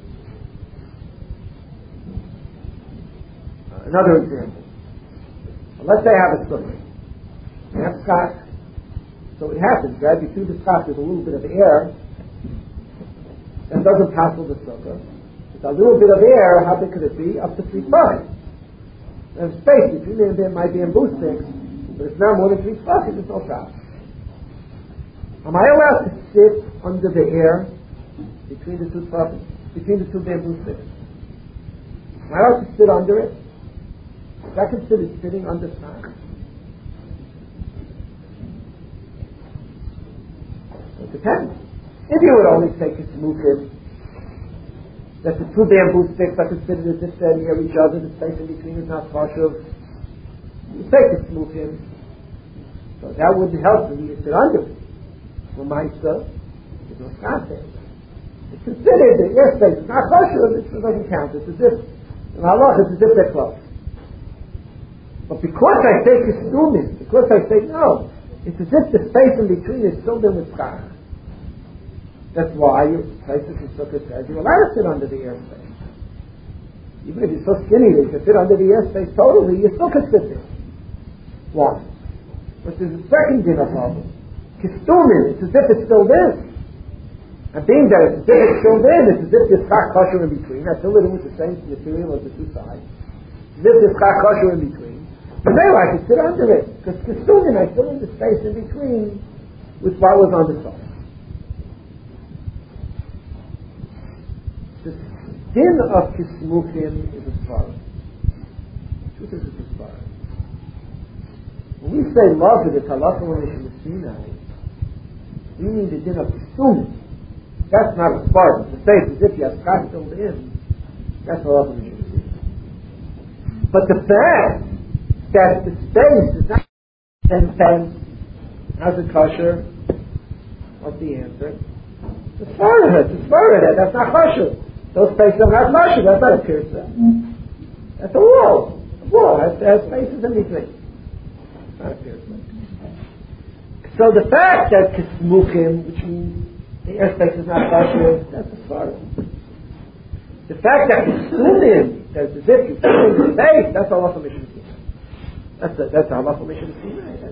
Speaker 1: Uh, another example. Well, let's say I have a sukkah. I have schach. So it happens, right? Between the schach there's a little bit of air that doesn't passel the sukkah. A little bit of air, how big could it be? Up to three tefachim. There's space between there and there might be in booth sticks, but it's not more than three tefachim, there's no problem. Am I allowed to sit under the air between the two tefachim, between the two bamboo sticks? Am I allowed to sit under it? Is that considered sitting under schach? It depends. If you would only take a kismuchim, that the two bamboo sticks are considered as if they're near each other, the space in between is not partial. You take a kismuchim, so that wouldn't help me to sit under it. Well, my stuff, there's no schach there. It's considered the airspace is not partial, it doesn't count. It's as if, in Allah, it's as if they're close. But because I take kismuchim, the Because I say no, it's as if the space in between is filled in with schach. That's why places in Sukkot says you're allowed to sit under the airspace. Even if you're so skinny that you can fit under the airspace totally, you still can sit there. Why? But there's a second dinner problem. Kistumin, it's as if it's filled in. And being that it's as if it's filled in, it's as if there's schach kosher in between. I filled it in with the same material as the two sides. As if there's schach kosher in between. But maybe I could sit under it. Because kistumin, I fill in the space in between with what was on the side. The din of kismukim is a svara. Truth is it's a svara. When we say love it, it's halacha l'mishum Sinai, we mean the din of kismukim. That's not a svara. To say it's as if you have schach filled in, that's halacha l'mishum Sinai. But the fact that the space is not ten ten as a kosher, what's the answer? It's a svara. It's a svara. That's not kosher. Those spaces are not kosher. That's not a pirsa. That's a wall. A wall has, has spaces in between. Not a pirsa. So the fact that kismuchim, which means the airspace is not kosher, that's a svara. The fact that kisumim, that's as if you fill in the space, that's halacha l'mishum Sinai. That's a, that's a halacha l'mishum Sinai.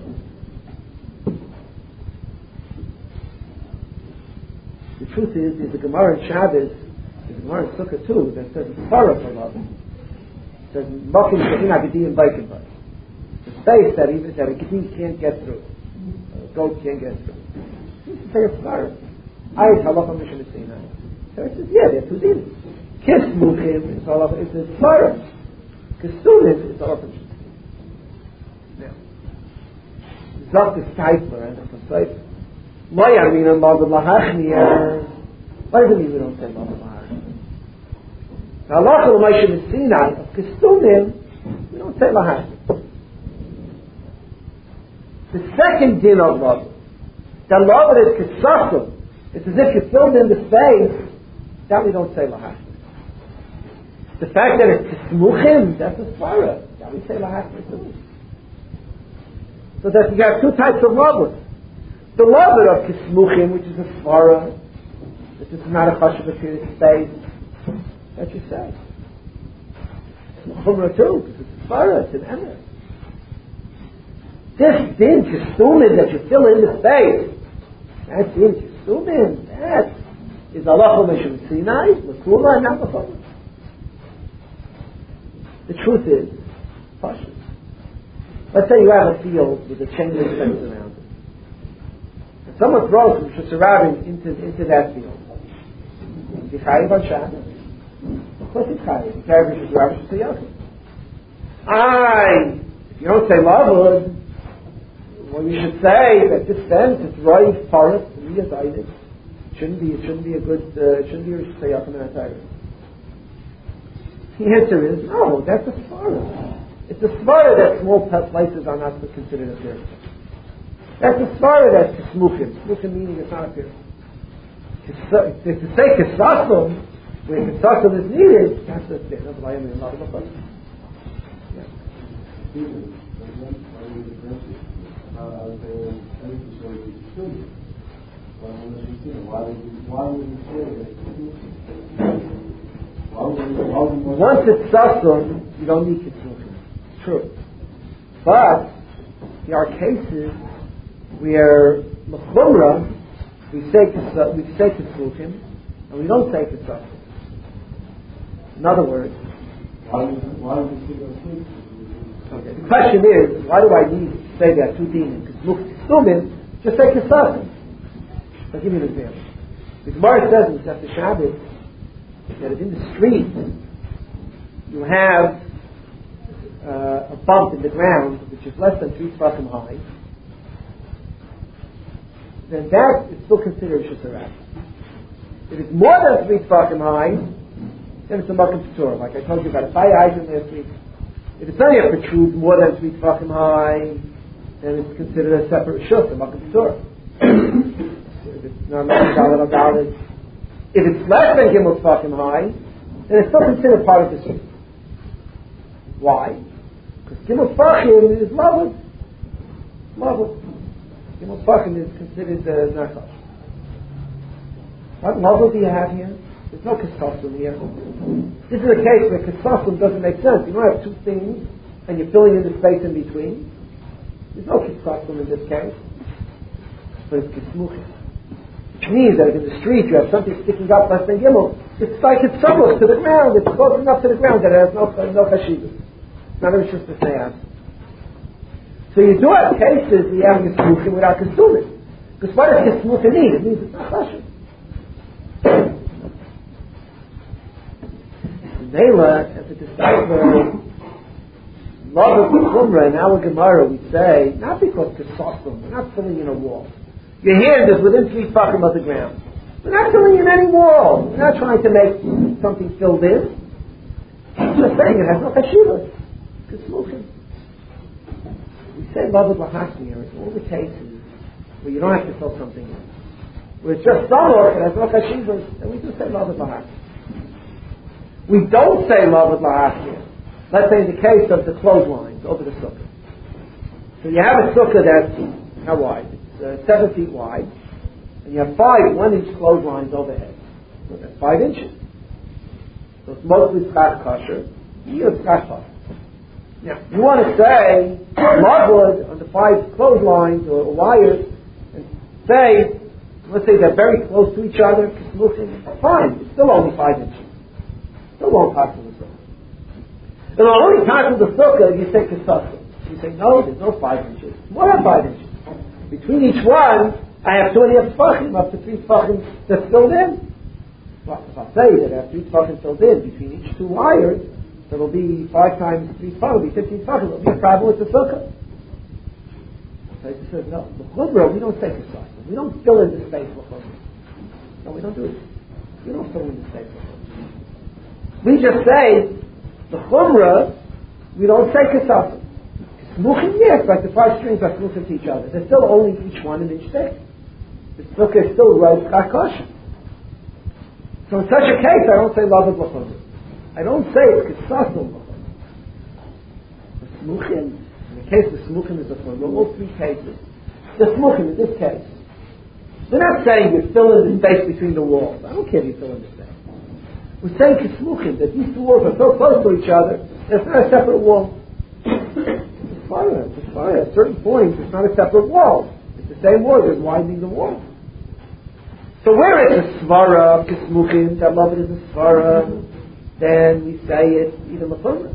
Speaker 1: The truth is, is the Gemara in Shabbos, the Gemara in Sukkah too, that says it's svara for love. It says mokim she'in ha'gedim baikim b'ay. The space that even that a gedim can't get through, a goat can't get through. It says it's svara. Ayat halacha l'mishum Sinai. So it says, yeah, they're two dinim. Kiss mukim is halacha. It's a svara. Kisumim is halacha l'mishum Sinai. Now, Zok the Steipler and the Pasayfer. Why are we not Magad Lahachniya? Why do we don't say Magad Lahachniya? Now, Halacha l'mishum Sinai of Kisumim, we don't say Lahachniya. The second din of love, the love is Kisasum. It's as if you filled in the space. That we don't say Lahachniya. The fact that it's Kismuchim, that's a svara. That we say Lahachniya too. So that you have two types of love. The love of kismuchim, which is a svara, that this is not a chashuv material space, that you say. It's a chumrah too, because it's a svara, it's an emer. This din kisumim that you fill in the space, that din kisumim, that is halacha l'mishum Sinai, l'kula, and not l'chumrah. The truth is, pashut. Let's say you have a field with a chain link fence around it. Someone throws some shusarabim into into that field. Is he chayiv on Shabbos? Of course he's chayiv. He's chayiv on Shabbos Shusayachim. Aye, if you don't say lavud, well, you should say that this fence is roiv forest riyadayit. Shouldn't be. It shouldn't be a good. Uh, it shouldn't be a Shusayachim in that time. The answer is no. That's a svara. It's a svara that small places are not considered a pirsa. That's a svara that's kismuchim. Kismuchim meaning it's not a pirsa. To say kisasum, where kisasum is needed, that's a thing. That's why I'm in love with the Once it's sasum, you don't need kismuchim. True. But there are cases where l'chumra we say we say kismuchim and we don't say kisasum. In other words, why okay. The question is, why do I need to say there are two demons? Kismuchim, just say kisasum. I'll give you an example. The Gemara says in Sefter Shabbos that if in the street you have uh, a bump in the ground which is less than three tefachim high, then that is still considered shusarab. If it's more than three tefachim high, then it's a makom p'turah. Like I told you about a fire hydrant last week. If it's only a protrude more than three tefachim high, then it's considered a separate shus, a makom p'turah. If it's not a dollar, if it's less than gimel tefachim high, then it's still considered part of the street. Why? Because gimel tefachim is lavud. Mavul. Gimel Pachim is considered uh, not kosher. What Mavul do you have here? There's no Kesasum here. This is a case where Kesasum doesn't make sense. You don't have two things and you're filling in the space in between. There's no Kesasum in this case. But it's Kesmuchim. Which means that if in the street you have something sticking up less than Gimel, it's like it's somewhat to the ground. It's close enough to the ground that it has no, no Chashivah. Not a just the same. So you do have cases where you have Kesmuchim without Kesumim. Because what does Kesmuchim mean? It means it's not Chashiv. Nela, as a disciple, love of the Chumrah in our Gemara, we say, not because Kesasum, we're not filling in a wall. Your hand is within three tefachim of the ground. We're not filling in any wall. We're not trying to make something filled in. We're just saying it has no chashivas. Kesmuchim. We say love of Lahasmi in all the cases where you don't have to fill something in. Where it's just samor, it has no chashivas, and we do say love of Lahasmi. We don't say love of Lahasmi. Let's say in the case of the clotheslines over the sukkah. So you have a sukkah that's, how wide? Uh, seven feet wide, and you have five one-inch clotheslines overhead. So that's five inches. So it's mostly schach kosher. You have schach kosher. Now, you want to say logwood on the five clotheslines or, or wires, and say, let's say they're very close to each other. Fine, it's still only five inches. Still won't pass the sukkah. And the only time the sukkah you say kesasum. You say no, there's no five inches. More than five inches. Between each one, I have two and a half tefachim, up to three tefachim that's filled in. Well, if I say that I have three tefachim filled in between each two wires, so it'll be five times three tefachim, it'll be fifteen tefachim, it'll be a problem with the sukkah. So he says, no, the chumrah, we don't say kesasum. We don't fill in the space with chumrah. No, we don't do it. We don't fill in the space with chumrah. We just say, the chumrah, we don't say kesasum. Kesmuchim, yes, like the five strings are smuchim to each other. They're still only each one an inch thick. The sukkah is still right schach kosher. So in such a case, I don't say lavad l'chumrah. I don't say it's kesasum l'chumrah. The smuchim, in the case the smuchim is the chumrah, all three cases. The smuchim, in this case, we're not saying you fill in the space between the walls. I don't care if you fill in the space. We're saying kesmuchim, that these two walls are so close to each other, there's not a separate wall. Fire, it's fire. At certain points, it's not a separate wall. It's the same wall, just widening the wall. So where it's a svara, kismuchim, that love it is a svara, then we say it's even l'chumrah.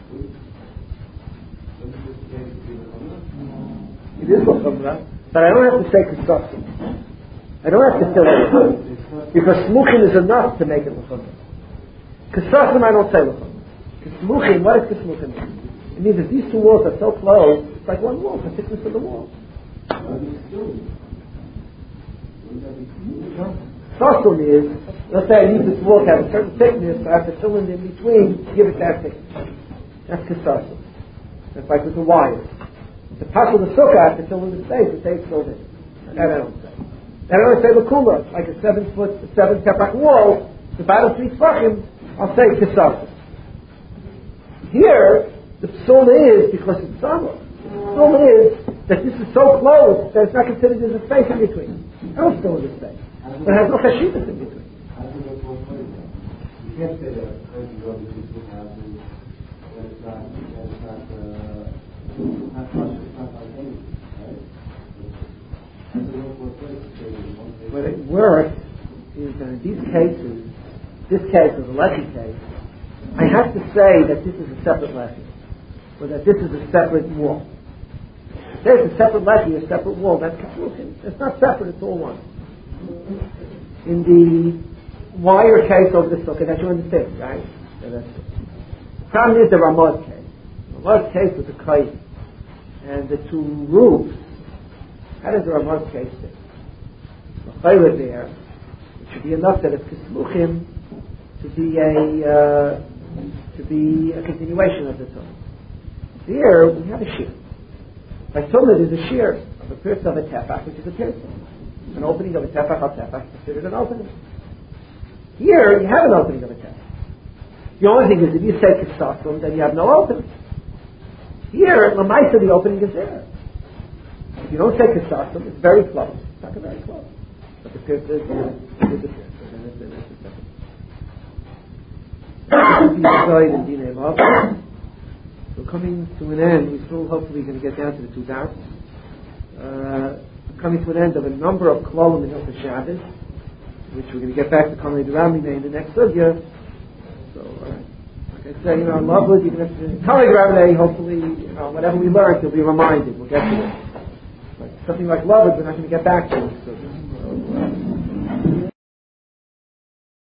Speaker 1: It is l'chumrah, but I don't have to say kesasum. I don't have to fill it because smuchim is enough to make it l'chumrah. Kesasum I don't say l'chumrah. Kismuchim, what does kismuchim mean? It means that these two walls are so close, it's like one wall, the thickness of the wall. Kesasum is, let's say I need this wall to have a certain thickness, so I have to fill in in between to give it that thickness. That's kesasum. That's like with the wires. The part of the sukkah I have to fill in the space to say it's filled in. That I don't say. That I don't say l'kula, like a seven foot, seven tefach wall, it's about a three tefachim, I'll say kesasum. Here, the psul is, because it's summer, the psul is that this is so close that it's not considered as a space in between. I don't fill in the space. But it has no chashivas in between.
Speaker 2: You can't say that you go between two houses, that it's not, that it's not, uh, not kosher, it's not like anything, right?
Speaker 1: What it works is that in these cases, this case is a lechi case, I have to say that this is a separate lechi. Or that this is a separate wall. If there's a separate lechi, a separate wall, that's kesmuchim. It's not separate, it's all one. In the wire case of the sukkah, that you understand, right? So that's the problem is the Ramad case. The Ramad case with the kite and the two roofs. How does the Ramad case fit? The chayla there, it should be enough that it's kesmuchim to be a uh, to be a continuation of the sukkah. Here we have a shear. By Tumah is a shear of a pierce of a tefach, which is a pierce. An opening of a tefach of tefach is considered an opening. Here you have an opening of a tefach. The only thing is if you say kesasum, then you have no opening. Here, l'maisa, the opening is there. you don't say Kesasim, it's very close. It's not very close. But the fifth is uh, the fifth. So then it's, then it's the second. So coming to an end, we're still hopefully going to get down to the two doubts. Uh, coming to an end of a number of Klolim in Hilchos Shabbos, which we're going to get back to Kamei D'Ramine in the next sugya. So, uh, like I say, you know, Lovwood, you're going to have to Kamei D'Ramine, hopefully, you know, whatever we learn, you'll be reminded. We'll get to it. But something like Lovwood, we're not going to get back to. So, so uh,